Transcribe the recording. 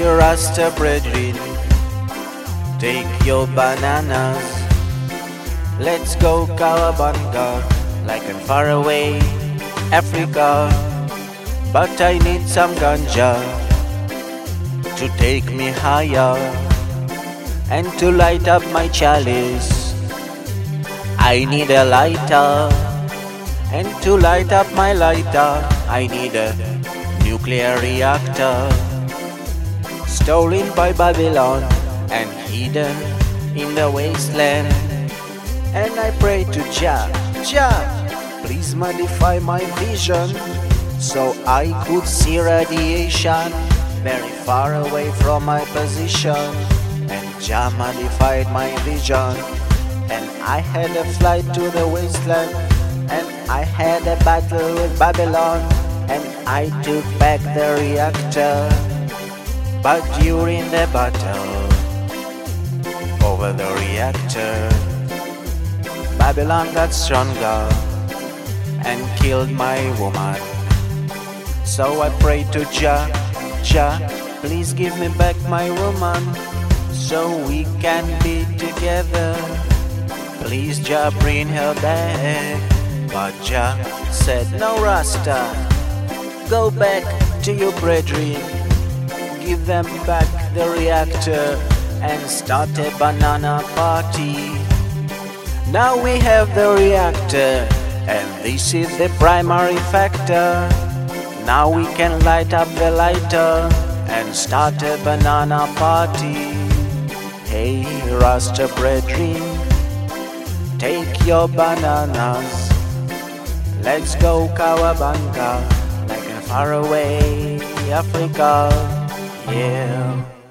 Rasta brethren, take your bananas. Let's go Cowabunga, like in far away Africa. But I need some ganja to take me higher and to light up my chalice. I need a lighter, and to light up my lighter I need a nuclear reactor, stolen by Babylon and hidden in the wasteland. And I pray to Jah, Jah, please modify my vision so I could see radiation very far away from my position. And Jah modified my vision, and I had a flight to the wasteland, and I had a battle with Babylon, and I took back the reactor. But during the battle over the reactor, Babylon got stronger and killed my woman. So I prayed to Jah, Jah, please give me back my woman so we can be together. Please Jah, bring her back. But Jah said, no Rasta, go back to your brethren, give them back the reactor and start a banana party. Now we have the reactor, and this is the primary factor. Now we can light up the lighter and start a banana party. Hey Rasta brethren, take your bananas. Let's go Cowabunga, like in far away Africa. Yeah.